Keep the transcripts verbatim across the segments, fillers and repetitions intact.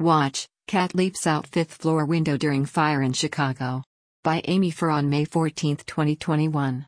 Watch, Cat leaps out fifth floor window during fire in Chicago. By Amy Farr on May fourteenth, twenty twenty-one.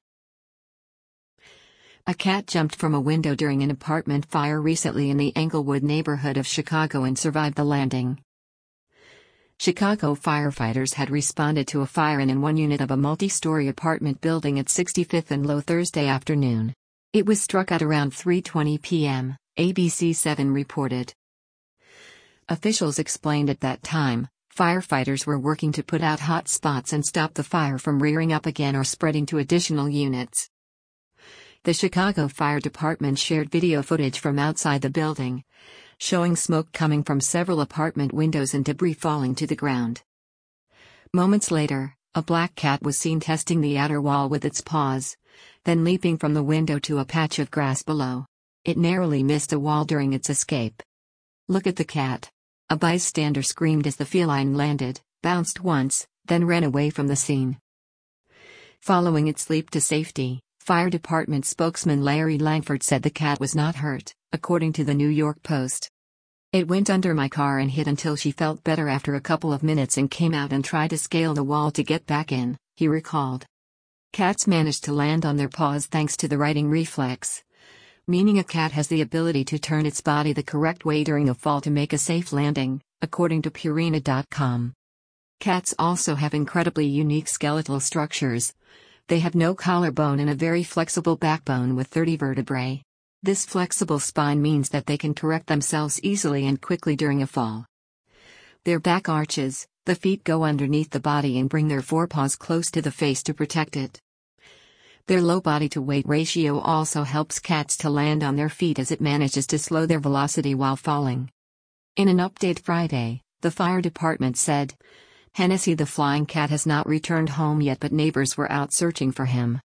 A cat jumped from a window during an apartment fire recently in the Englewood neighborhood of Chicago and survived the landing. Chicago firefighters had responded to a fire in one unit of a multi-story apartment building at sixty-fifth and Low Thursday afternoon. It was struck at around three twenty p m, A B C seven reported. Officials explained at that time, firefighters were working to put out hot spots and stop the fire from rearing up again or spreading to additional units. The Chicago Fire Department shared video footage from outside the building, showing smoke coming from several apartment windows and debris falling to the ground. Moments later, a black cat was seen testing the outer wall with its paws, then leaping from the window to a patch of grass below. It narrowly missed a wall during its escape. "Look at the cat," a bystander screamed as the feline landed, bounced once, then ran away from the scene. Following its leap to safety, Fire Department spokesman Larry Langford said the cat was not hurt, according to the New York Post. "It went under my car and hid until she felt better after a couple of minutes and came out and tried to scale the wall to get back in," he recalled. Cats manage to land on their paws thanks to the righting reflex, meaning a cat has the ability to turn its body the correct way during a fall to make a safe landing, according to Purina dot com. Cats also have incredibly unique skeletal structures. They have no collarbone and a very flexible backbone with thirty vertebrae. This flexible spine means that they can correct themselves easily and quickly during a fall. Their back arches, the feet go underneath the body and bring their forepaws close to the face to protect it. Their low body-to-weight ratio also helps cats to land on their feet as it manages to slow their velocity while falling. In an update Friday, the fire department said, "Hennessy the flying cat has not returned home yet, but neighbors were out searching for him."